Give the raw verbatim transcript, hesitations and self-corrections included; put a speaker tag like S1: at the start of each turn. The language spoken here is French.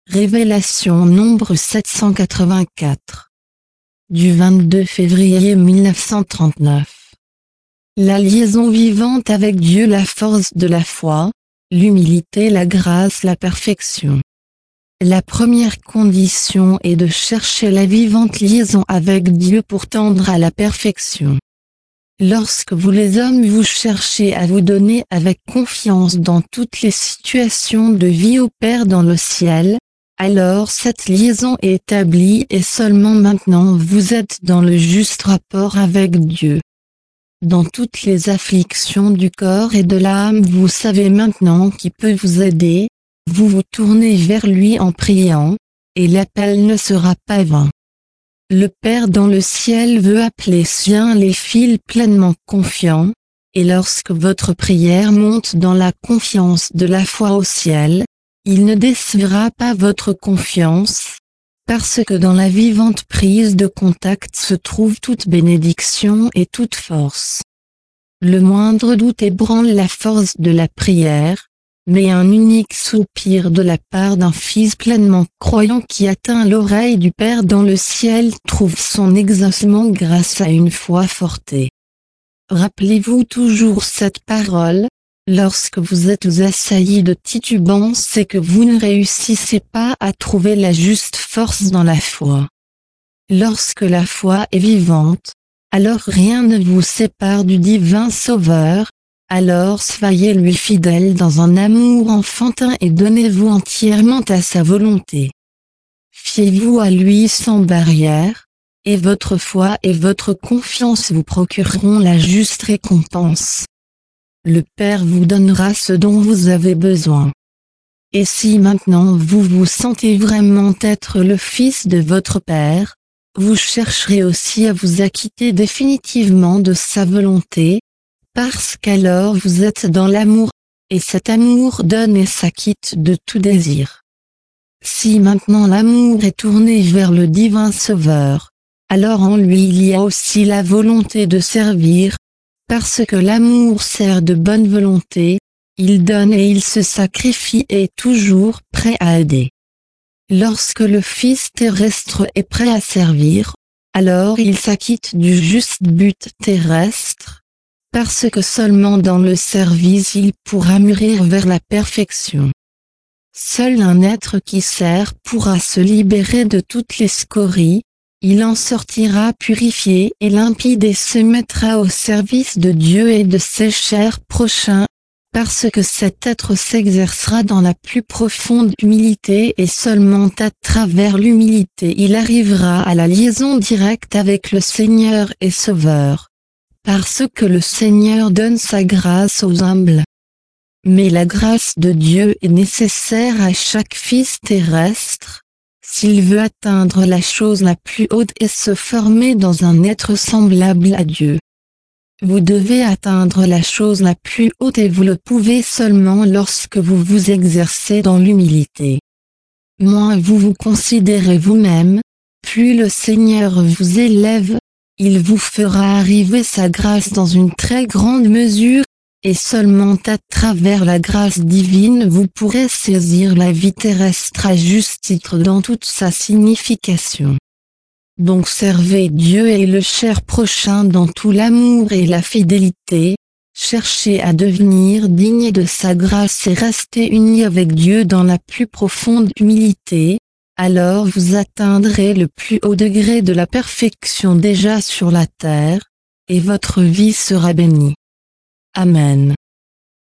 S1: Révélation nombre sept cent quatre-vingt-quatre. Du vingt-deux février mille neuf cent trente-neuf. La liaison vivante avec Dieu, la force de la foi, l'humilité, la grâce, la perfection. La première condition est de chercher la vivante liaison avec Dieu pour tendre à la perfection. Lorsque vous les hommes vous cherchez à vous donner avec confiance dans toutes les situations de vie au Père dans le ciel, alors cette liaison est établie et seulement maintenant vous êtes dans le juste rapport avec Dieu. Dans toutes les afflictions du corps et de l'âme, vous savez maintenant qui peut vous aider, vous vous tournez vers lui en priant, et l'appel ne sera pas vain. Le Père dans le ciel veut appeler siens les fils pleinement confiants, et lorsque votre prière monte dans la confiance de la foi au ciel, il ne décevra pas votre confiance, parce que dans la vivante prise de contact se trouve toute bénédiction et toute force. Le moindre doute ébranle la force de la prière, mais un unique soupir de la part d'un fils pleinement croyant qui atteint l'oreille du Père dans le ciel trouve son exaucement grâce à une foi forte. Rappelez-vous toujours cette parole, lorsque vous êtes assaillis de titubance et que vous ne réussissez pas à trouver la juste force dans la foi. Lorsque la foi est vivante, alors rien ne vous sépare du divin Sauveur, alors soyez lui fidèle dans un amour enfantin et donnez-vous entièrement à sa volonté. Fiez-vous à lui sans barrière, et votre foi et votre confiance vous procureront la juste récompense. Le Père vous donnera ce dont vous avez besoin. Et si maintenant vous vous sentez vraiment être le fils de votre Père, vous chercherez aussi à vous acquitter définitivement de sa volonté, parce qu'alors vous êtes dans l'amour, et cet amour donne et s'acquitte de tout désir. Si maintenant l'amour est tourné vers le divin Sauveur, alors en lui il y a aussi la volonté de servir, parce que l'amour sert de bonne volonté, il donne et il se sacrifie et est toujours prêt à aider. Lorsque le Fils terrestre est prêt à servir, alors il s'acquitte du juste but terrestre, parce que seulement dans le service il pourra mûrir vers la perfection. Seul un être qui sert pourra se libérer de toutes les scories, il en sortira purifié et limpide et se mettra au service de Dieu et de ses chers prochains, parce que cet être s'exercera dans la plus profonde humilité et seulement à travers l'humilité il arrivera à la liaison directe avec le Seigneur et Sauveur. Parce que le Seigneur donne sa grâce aux humbles. Mais la grâce de Dieu est nécessaire à chaque fils terrestre, s'il veut atteindre la chose la plus haute et se former dans un être semblable à Dieu. Vous devez atteindre la chose la plus haute et vous le pouvez seulement lorsque vous vous exercez dans l'humilité. Moins vous vous considérez vous-même, plus le Seigneur vous élève, il vous fera arriver sa grâce dans une très grande mesure, et seulement à travers la grâce divine vous pourrez saisir la vie terrestre à juste titre dans toute sa signification. Donc servez Dieu et le cher prochain dans tout l'amour et la fidélité, cherchez à devenir digne de sa grâce et restez unis avec Dieu dans la plus profonde humilité, alors vous atteindrez le plus haut degré de la perfection déjà sur la terre, et votre vie sera bénie. Amen.